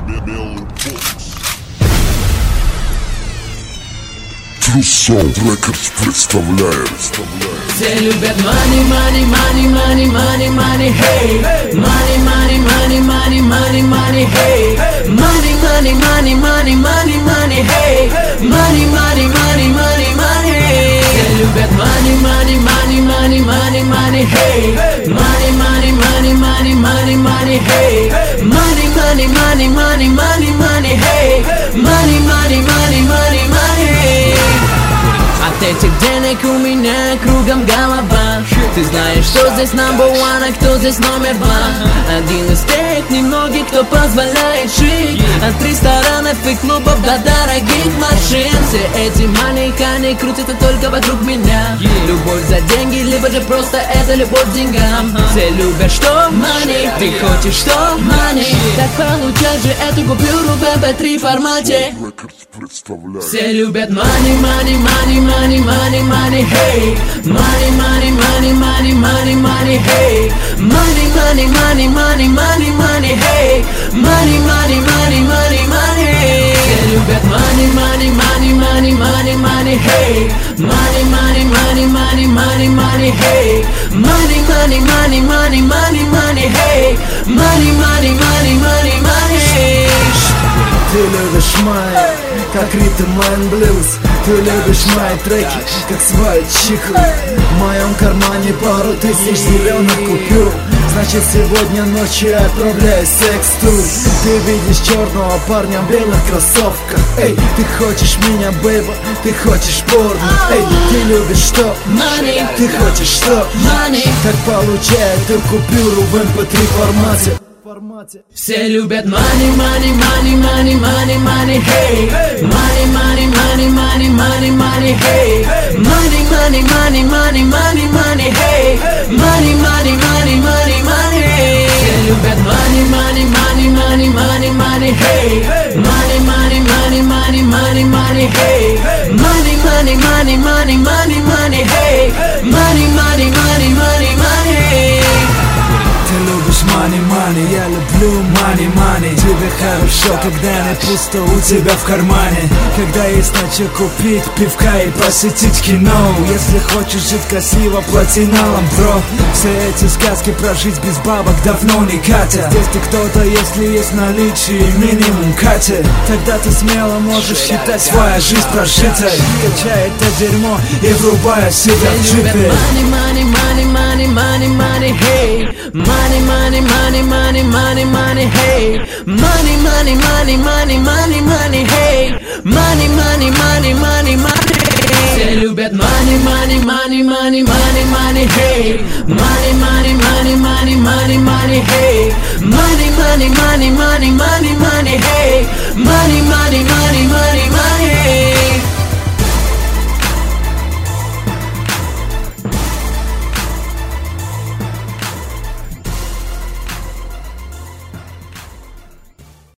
True Sound Records представляет. Все любят money, money, money, money, money, money, hey. Money, money, money, money, money, money, hey. Money, money, money, money, money, money, hey. Money, money, money, money, money, hey. Все любят money, money, money, money, money, money, hey. Money, money, money, money, money, money, hey. Money, money, money, money, money, money, hey. Money, money, money, money, money, hey. От этих денег у меня кругом голова. Ты знаешь, что здесь number one, а кто здесь номер два. Один из тех немногих, кто позволяет жить от ресторанов и клубов до дорогих машин. Все эти маленькие они крутятся только вокруг меня. Любовь за деньги, либо же просто это любовь к деньгам. Все любят что? Money. Ты хочешь что? Money. Так получай же эту купюру в MP3 формате. Все любят money, money, money, money, money, money, hey. Money, money, money, money, money, money, hey. Money, money, money, money, money, money, hey. Money, money, money, money, money, hey. Все любят money, money, money, money, money, money, hey. Money, money, money, money, money, money, hey. Money, money, money, money, money, money, hey. Money, money, money, money, money, hey. Ты любишь мои, как ритм and блюз. Ты любишь мои треки, как свою чику. В моем кармане пару тысяч зеленых купюр. Значит, сегодня ночью отправляю секс-тур. Ты видишь черного парня в белых кроссовках. Эй, ты хочешь меня, бэйба, ты хочешь порно. Эй, ты любишь что? Money. Ты хочешь что? Money. Как получает эту купюру в MP3 формате. Все любят money, money, money, money, money, money, hey. Money, money, money, money, money, money, hey. Money, money, money, money, money, money, hey. Money, money, money, money, money, hey. Все любят money, money, money, money, money, money, hey. Money, money, money, money, money, money, hey. Money, money, money, money, money, money, hey. Money, money, money, money, money, hey. Ты любишь money, money, я люблю money, money. Тебе хорошо, когда не пусто у тебя в кармане. Когда есть на что купить пивка и посетить кино. Если хочешь жить красиво, плати налом, бро. Все эти сказки прожить без бабок давно не катят. Здесь ты кто-то, если есть наличие минимум катя. Тогда ты смело можешь считать свою жизнь прожитой. Качай это дерьмо и врубая себя в джипе. Money, money, money, money, money, money, hey. Money, money, money, money, money, money, hey. Money, money, money, money, money, money, hey. Money, money, money, money, money, hey. Все любят money, money, money, money, money, money, hey. Money, money, money, money, money, money, hey. Money, money, money, money, money, money, hey. Money, money, money.